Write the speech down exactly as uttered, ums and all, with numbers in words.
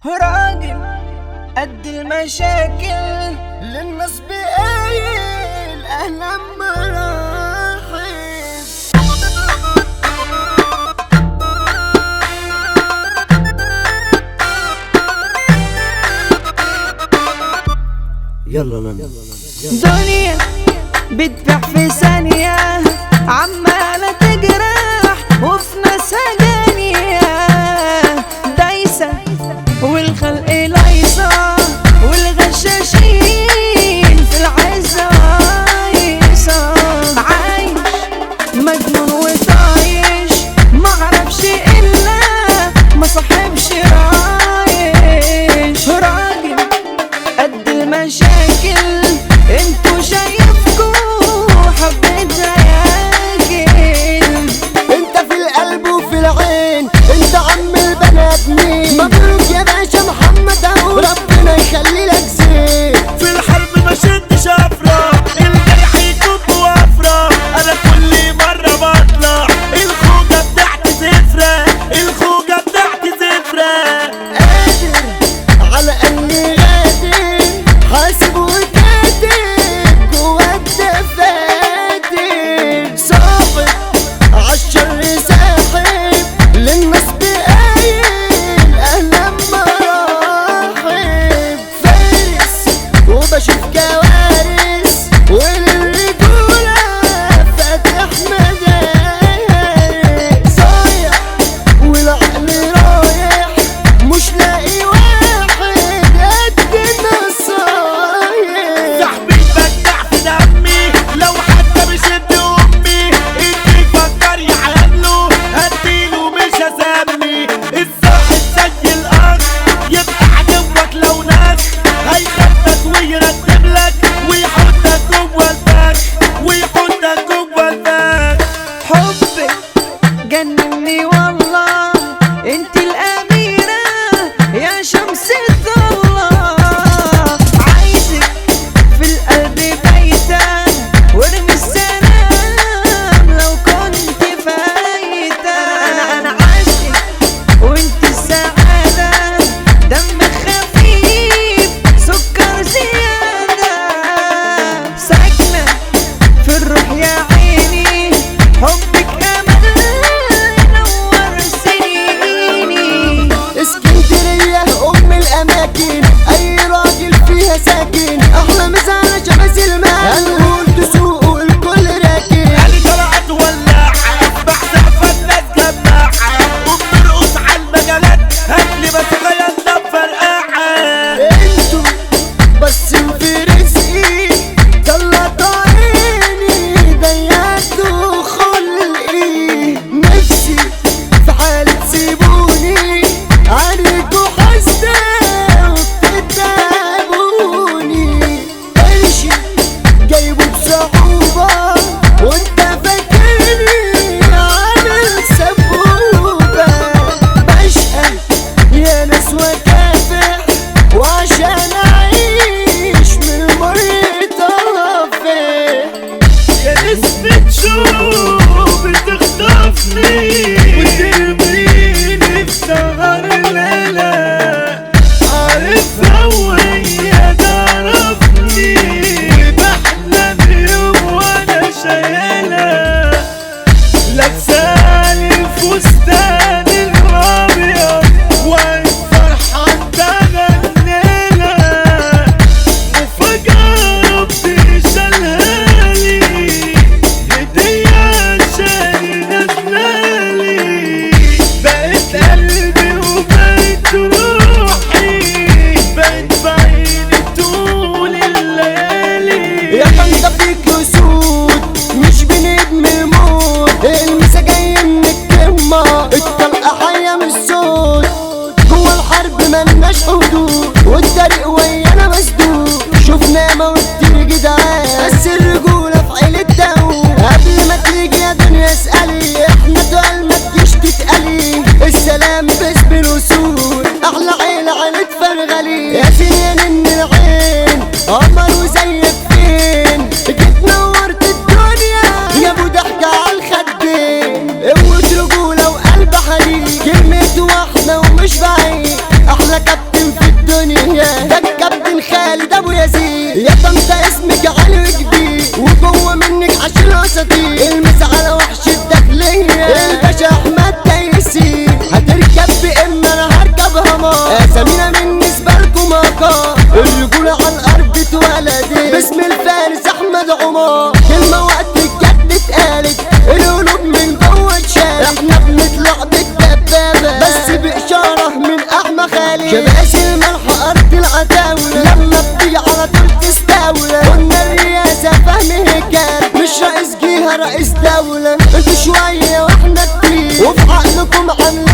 راجل قد المشاكل للناس بقايل اهلا مراحب. يلا نام دنيا بتبيع في ثانية عمالة تجرح وفي ناسها جانية دايسة والخلق لايصة والغشاشين في العزة عايصة عايش مجنون وطايش معرفش إلا ما صاحبش رايش. راجل قد المشاكل انتو شايفكوا حبيت زياكل. انت في القلب وفي العين انت عم البنات مين. مبروك يا باشا محمد اهو ربنا يخلي لك زين. في الحرب ما شدش افرح الجرح يكب وافرح. انا كل مرة بطلع الخوجة بتاعتي زفرة الخوجة بتاعتي زفرة. قادر على اني غادر حاسب وكاتب جوا الدفاتر. صاحب عالشر ساحب للناس بقايل اهلا مراحب. فارس وبشوف كوارث وللرجولة فاتح مدارس. صايع والعقل رايح مش لاقي واحد قد النصايح. صاحبي بدع في دمي لو حتى بشد امي اللي يفكر يعامله هديله مش هسمي. الصاحب زي الاخ يبقى عدوك لو ناس هيخبط ويرتب لك ويحطك جوه الفخ ويحطك جوه الفخ. حبك جنني والله انت الأميرة يا شمس الضالة. عايزك في القلب بايتة وارمي السلام لو كنت فايتة. انا انا عاشقك وانت السعادة دمك خفيف سكر زيادة. ساكنة في الروح يا عيني حبك امل نور سنيني. اسكندرية ام الاماكن اي راجل فيها ساكن. احلى مزارة شمس الماء هنقول تسوق الكل راكن. علي طلعت ولاعة بحسب الناس جماعة وبترقص عالمجالات هاتلي بس غيرنا بفرقاعة. انتو بس في رزقي طلعت عيني ضيعتوا خلقي. نفسي في حالة تسيبوني عليكوا حاسدة وبتتعبوني. قرشي جايبه بصعوبة وانت فاكرني عامل سبوبة. بشقى يا ناس وكافح وعشان اعيش من المر طافح. يا نسمة شوق بتخطفني وترميني في سهر الليلة. عارفها وهي تعرفني وبحلم يوم وانا شايلها. لابسالي الفستان الابيض واقف فرحان تغنيلها. وفجأة ربي شالهالي هدية عشان نازلالي. بقيت قلبي وبقيت روحي بقيت بعيني طول الليالي. يا طنطا فيك اسود مش بنجم الموت. المسا جاي من الكلمة الطلقة حية من الصوت. جوا الحرب ملناش حدود والطريق ويانا مسدود. شفنا موت كتير جدعان بس الرجولة في عيلة داوود. قبل ما تيجي يا دنيا اسألي احنا تقال ما تجيش تتقلي. السلام باسم الوصول احلى عيلة عيلة فرغلي. يا سنين ان العين قمر وزيك فين. جيت نورت الدنيا يا ابو ضحكة عالخدين. قوة رجولة وقلب حديد كلمة واحدة ومش بعيد. احلى كابتن الجولة على الارض اتولدت باسم الفارس احمد عمر. كلمة وقت الجد اتقالت القلوب من جوه اتشالت. احنا بنطلع بالدبابة بس بإشارة من احمد خالد. شباش الملح ارض العتاولة لما بتيجي على طول تستولى. قلنا الرئاسة فهم هيكل مش رئيس جهة رئيس دولة. انتوا شوية واحنا كتير وفي عقلكم عاملين